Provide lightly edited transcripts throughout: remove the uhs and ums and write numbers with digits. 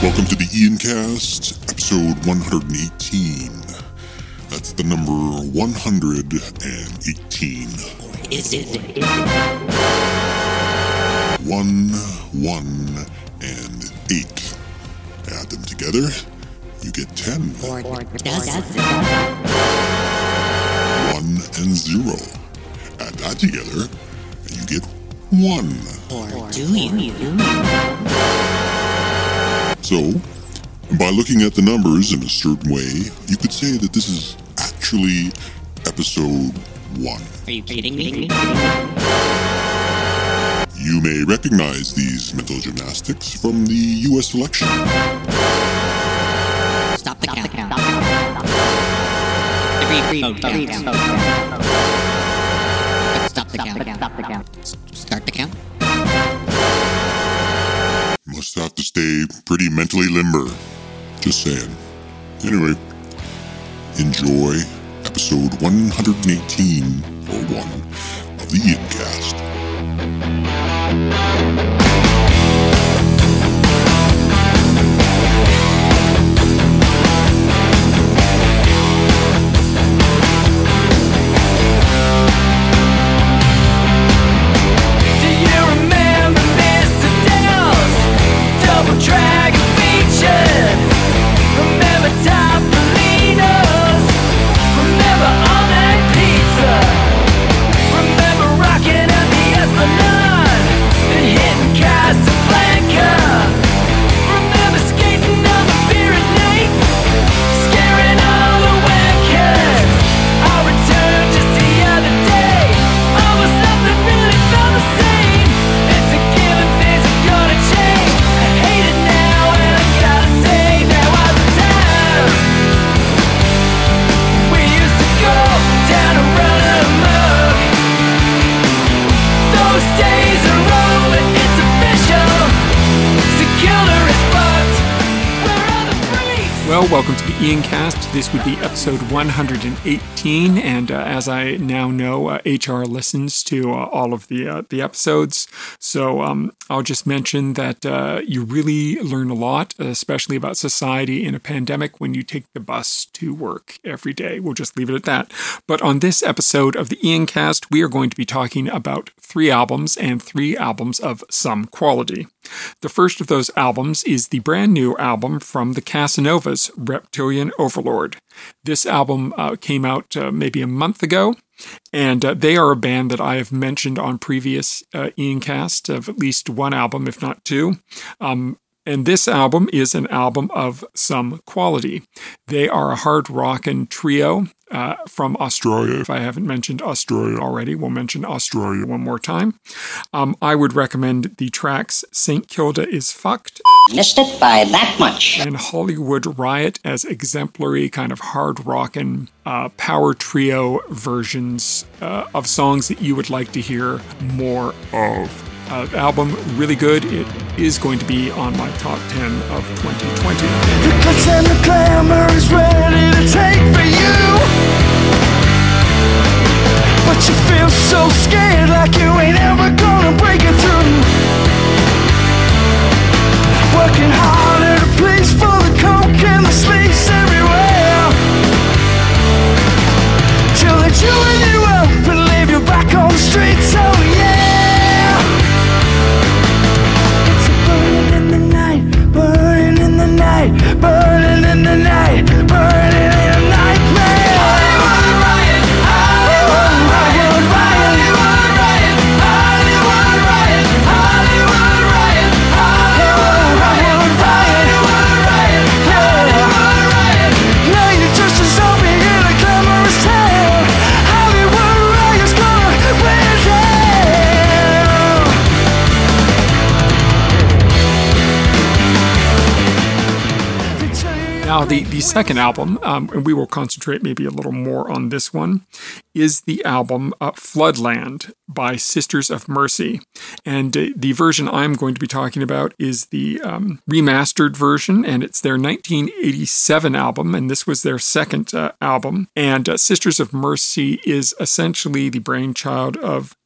Welcome to the Ian Cast, episode 118. That's the number 118. Is it? 1, 1, and 8. Add them together, you get 10. Or does it? 1 and 0. Add that together, and you get 1. Or do you? So, by looking at the numbers in a certain way, you could say that this is actually episode 1. Are you kidding me? You may recognize these mental gymnastics from the U.S. election. Stop the count. Stop the count. Start the count. Must have to stay pretty mentally limber. Just saying. Anyway, enjoy episode 118 or 1 of the Ian Cast. Dragon featured. Remember Topolino's. Remember all-night pizza. Remember rocking at the Esplanade and hitting Casablanca. Remember skating on the pier at night, scaring all the wankers. I returned just the other day. Almost nothing really felt the same. It's a given things are gonna change. I hate it now and I gotta say there was a time we used to go down and run amok. Those days are over, it's official. Secular is fucked. Where are the freaks? Well, welcome to the Ian Cast. This would be episode 118, and as I now know, HR listens to all of the episodes, so I'll just mention that you really learn a lot, especially about society in a pandemic, when you take the bus to work every day. We'll just leave it at that. But on this episode of the Ian Cast, we are going to be talking about 3 albums and 3 albums of some quality. The first of those albums is the brand new album from the Casanovas, Reptilian Overlord. This album came out maybe a month ago, and they are a band that I have mentioned on previous Ian Cast of at least one album, if not 2. And this album is an album of some quality. They are a hard rockin' trio from Australia. If I haven't mentioned Australia already, we'll mention Australia one more time. I would recommend the tracks St. Kilda is Fucked. Missed it by that much. And Hollywood Riot as exemplary kind of hard rockin' power trio versions of songs that you would like to hear more of. Album really good. It is going to be on my top 10 of 2020. The glitz and the glamour is ready to take for you, but you feel so scared like you ain't ever gonna break it through. Working hard at a place for the coke and the sleaze everywhere, till they chewing you up and leave you back on the streets. Oh yeah. Burning in the night, burning in the night, burning in the night, burning in a nightmare. Hollywood riot, Hollywood riot, Hollywood riot, Hollywood riot, Hollywood riot, Hollywood riot, Hollywood riot, Hollywood riot. Now you're just a zombie in a glamorous town. Hollywood riot's gonna wear down. Now, the second album, and we will concentrate maybe a little more on this one, is the album Floodland by Sisters of Mercy. And the version I'm going to be talking about is the remastered version, and it's their 1987 album, and this was their second album. And Sisters of Mercy is essentially the brainchild of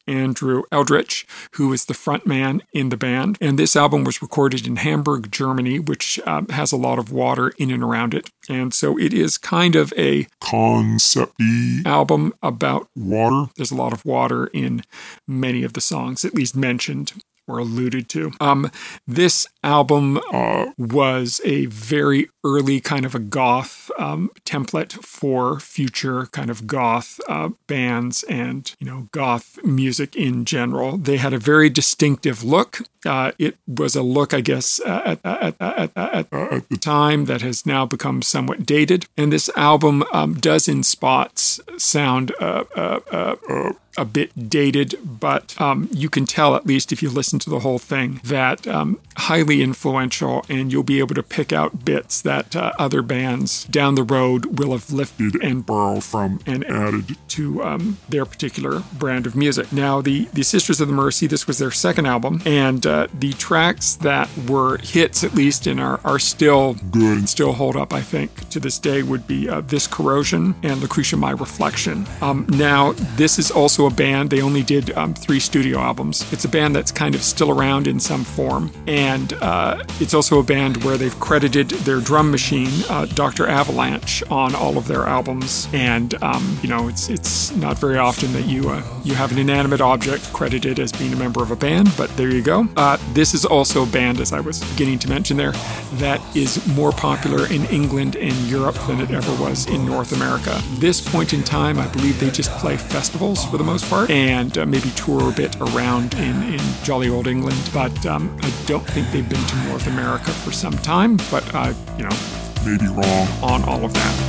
Andrew Eldritch, who is the frontman in the band. And this album was recorded in Hamburg, Germany, which has a lot of water in and around it. And so it is kind of a concept-y album about water. There's a lot of water in many of the songs, at least mentioned or alluded to. This album was a very early kind of a goth template for future kind of goth bands and, goth music in general. They had a very distinctive look. It was a look, I guess, at the time that has now become somewhat dated. And this album does in spots sound a bit dated, but you can tell, at least if you listen to the whole thing, that highly influential, and you'll be able to pick out bits that other bands down the road will have lifted and borrowed from and added to their particular brand of music. Now, the Sisters of the Mercy, this was their second album, and the tracks that were hits, at least, and are still good and still hold up, I think, to this day, would be This Corrosion and Lucretia My Reflection. Now, this is also a band, they only did 3 studio albums. It's a band that's kind of still around in some form, and it's also a band where they've credited their drum machine, Dr. Avalanche, on all of their albums. And it's not very often that you have an inanimate object credited as being a member of a band, but there you go. This is also a band, as I was beginning to mention there, that is more popular in England and Europe than it ever was in North America. This point in time, I believe they just play festivals for the most part, and maybe tour a bit around in jolly old England, but I don't think they've been to North America for some time, but maybe wrong on all of that.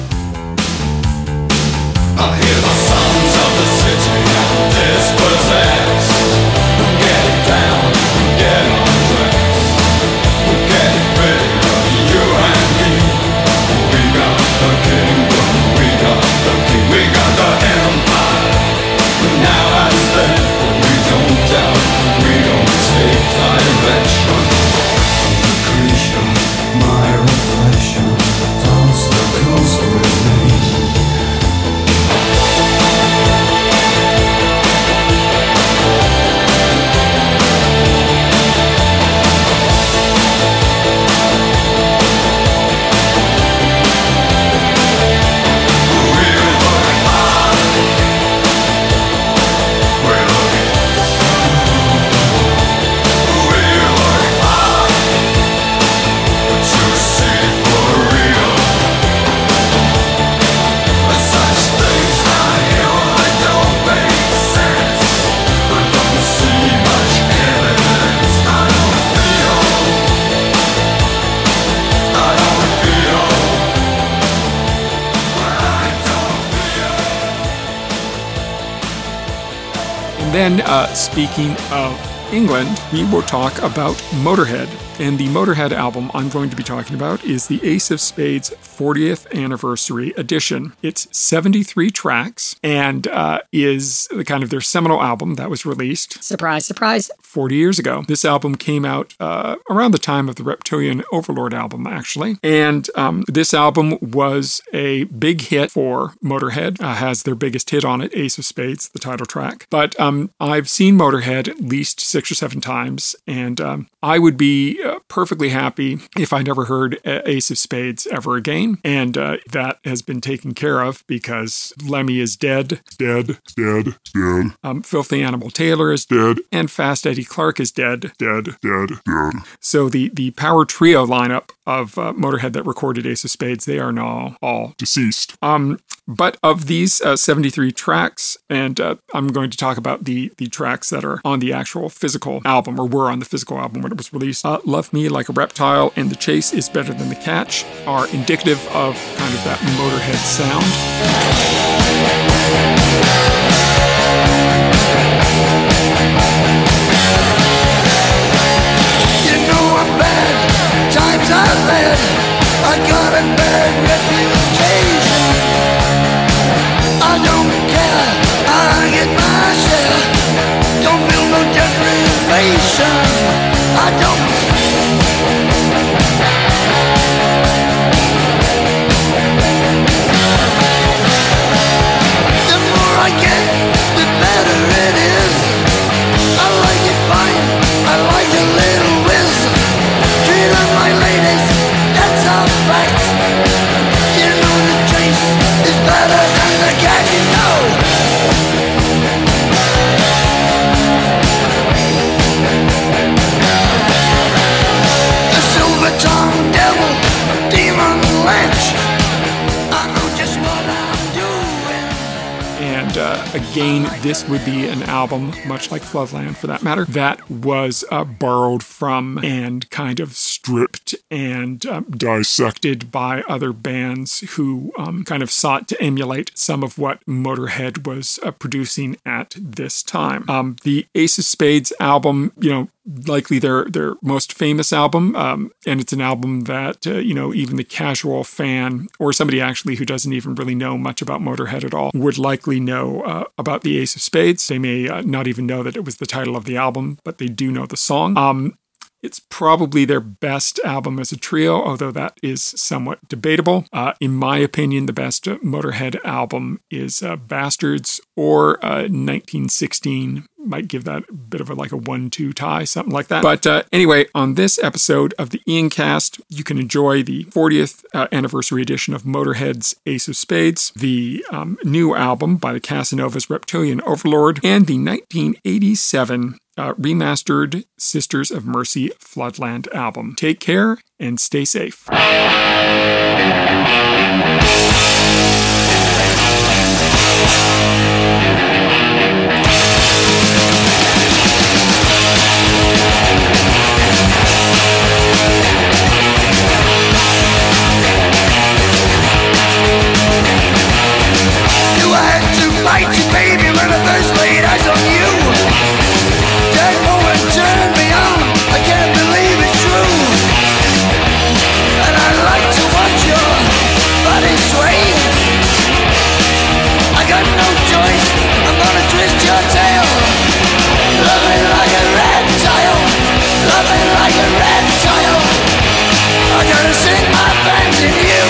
I hear the sounds of the city and dispossessed. We're getting down, we're getting undressed. We're getting ready, you and me. We got the kingdom, we got the king, we got the empire. But now as then, we don't doubt, we don't take direction. Lucretia, my reflection, dance the coast with me. Then, speaking of England, we will talk about Motorhead. And the Motorhead album I'm going to be talking about is the Ace of Spades 40th Anniversary Edition. It's 73 tracks and is the kind of their seminal album that was released. Surprise, surprise. 40 years ago. This album came out around the time of the Reptilian Overlord album, actually. And this album was a big hit for Motorhead. Has their biggest hit on it, Ace of Spades, the title track. But I've seen Motorhead at least 6 or 7 times, and I would be perfectly happy if I never heard Ace of Spades ever again. And that has been taken care of because Lemmy is dead. Filthy Animal Taylor is dead. And Fast Eddie Clarke is dead. So the power trio lineup of Motorhead that recorded Ace of Spades, they are now all deceased. But of these 73 tracks, and I'm going to talk about the tracks that are on the actual physical album, or were on the physical album when it was released. Love Me Like a Reptile and The Chase is Better Than the Catch are indicative of kind of that Motorhead sound. You know I'm bad, times I've had, I got a bad reputation. I don't care, I get my share, don't feel no deprivation. I don't. The more I get, the better it is. again, this would be an album, much like Floodland for that matter, that was borrowed from and kind of stripped and dissected by other bands who kind of sought to emulate some of what Motorhead was producing at this time. The Ace of Spades album, likely their most famous album, and it's an album that, even the casual fan or somebody actually who doesn't even really know much about Motorhead at all would likely know about the Ace of Spades. They may not even know that it was the title of the album, but they do know the song. It's probably their best album as a trio, although that is somewhat debatable. In my opinion, the best Motorhead album is Bastards or 1916. Might give that a bit of a 1-2 tie, something like that. But anyway, on this episode of the Ian Cast, you can enjoy the 40th anniversary edition of Motorhead's Ace of Spades, the new album by the Casanovas' Reptilian Overlord, and the 1987 remastered Sisters of Mercy Floodland album. Take care and stay safe. I had to fight you, baby, when I first laid eyes on you. That woman turned me on, I can't believe it's true. And I like to watch your body sway. I got no choice, I'm gonna twist your tail. Love me like a reptile, love me like a reptile. I gotta sink my fangs in you.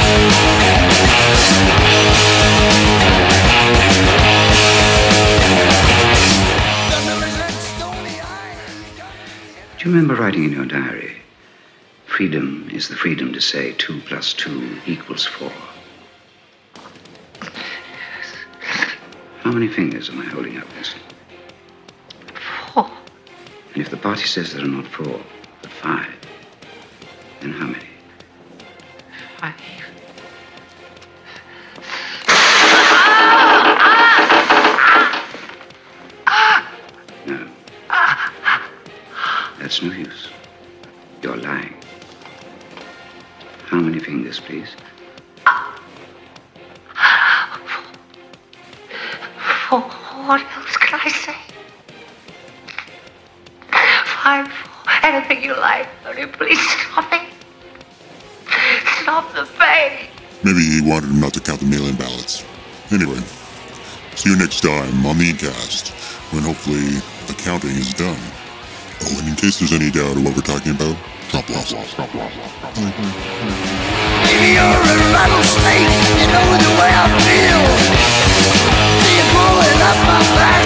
Do you remember writing in your diary, freedom is the freedom to say 2 + 2 = 4? How many fingers am I holding up, Bessie? 4. And if the party says there are not 4, but 5, then how many? 5. No. That's no use. You're lying. How many fingers, please? 4. What else can I say? 5, 4. Anything you like. Only please stop it. Stop the pain. Maybe he wanted him not to count the mail-in ballots. Anyway, see you next time on the Incast, when hopefully the counting is done. Oh, and in case there's any doubt of what we're talking about, drop loss. Baby, you're a rattlesnake, you know the way I feel. See you pulling up my back,